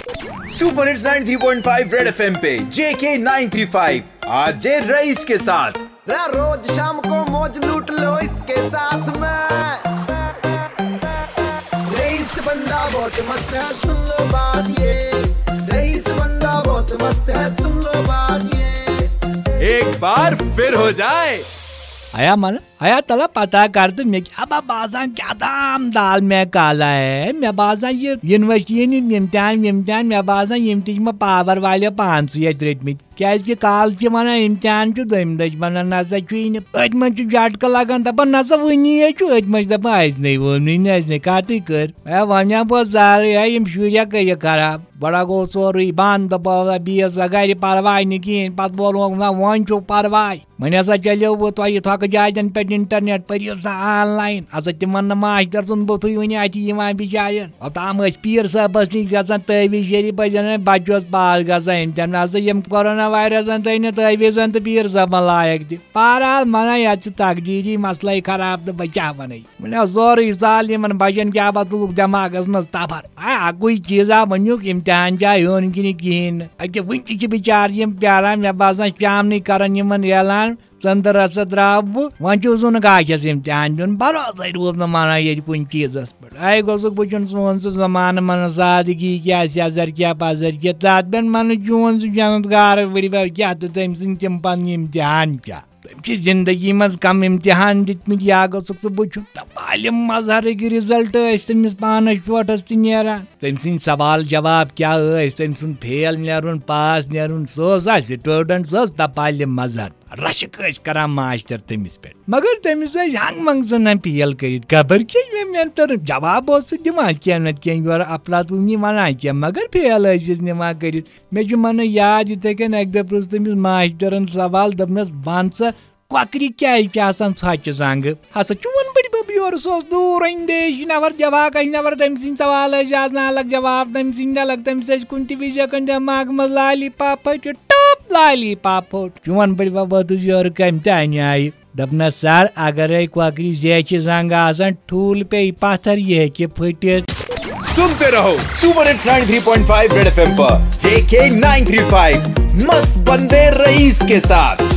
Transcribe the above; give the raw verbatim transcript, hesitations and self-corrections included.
Super hits ninety three point five red FM पे JK nine three five आज जे rice के साथ। रोज शाम को मौज लूट लो इसके साथ में। रईस बंदा बहुत मस्त है, सुन लो बात ये। रईस बंदा बहुत मस्त है, सुन लो बात ये। एक बार फिर हो जाए आया मन आया तला पता कर तो मैं अब बाजान क्या दाम दाल में काला है मैं बाजान ये यूनिवर्सिटी इम्तिहान इम्तिहान मैं बाजान इम्तिहान पावर वाले पाँच सौ रटमित क्या काल वन इम्तिहान दम दज वन नसा अत मे झटका लगान दपान नसा वनी अत मे दपान अजन वोन कत कर वन बह जाल यम शुरिया कर खराब बड़ा गो सोरे बंद दपा बीस गर परवाह नी कहें पे बोल ना वन छो परवाह वन हसा चलो वो तुह थक जायन पे इंटरनेट पो सा ऑनलाइन हसा तिमन मास्टर सुन बुथ वन अत बिचार ओताम पीर साहबस नश गसान तहवीज शरीफ बच्चों पास गसान इम्तिहान हसा यम कोरोना वायरस तह तहवीज तो पीर साहबन लायक तह बहरहाल मन ये तकदीरी मसला खराब तो बह क्या वन वन सोरे साल इन बचन क्या तुल दिमागस मज तफर अकु चीजा वनुक इम्तिहान जा होन कि कहें अके वन बिचार प्यारान मे बसान शाम कर ऐलान संदर हसा द्राव बह वन चुन गाछस इम्तिहान दिन भरोसा रोज न माना ये कुन चीजस पे आए गोस बुन सोन सह जमान मन सादगी क्या सजर क्या पजर क्या तथ बन मन चोन सह जनत गार बड़ी क्या तो तम सम तम पन इम्तिहान क्या तम जिंदगी मज कम इम्तिहान दितमित या गोस बुन तालिम मजहरक रिजल्ट तमिस पानस चोटस तरान तम सद सवाल जवाब क्या तम सद फेल नुन पास नुन सह स्टूडेंट सह तालिम मजहर रशक करान मास्टर तमिस पे मगर तमिस हंग मंग सन फेल कर खबर क्या मे तर जवाब दिवान क्या नत क्या योर अफलातूनी वन क्या मगर फेल निवान कर मे मन याद इत कन अक दह पृछ तमिस मास्टरन सवाल दपनस वन सा कौकरी क्या सच जंग हसा चोन बड़ी बब योर सो दूर अंदेश नवर जवाब नवर तम सद सवाल अलग जवाब तम सद अलग तमिस कुन विज दिमाग मज लाली पाप टॉप लाली पाप चोन बड़ी बब योर कम तन आय दपन सर अगर कौकरी जेच जंग आसान ठूल पे पत्थर ये फटित। सुनते रहो super hits ninety three point five red FM पर जेके नाइन थ्री फाइव मस्त बंदे रईस के साथ।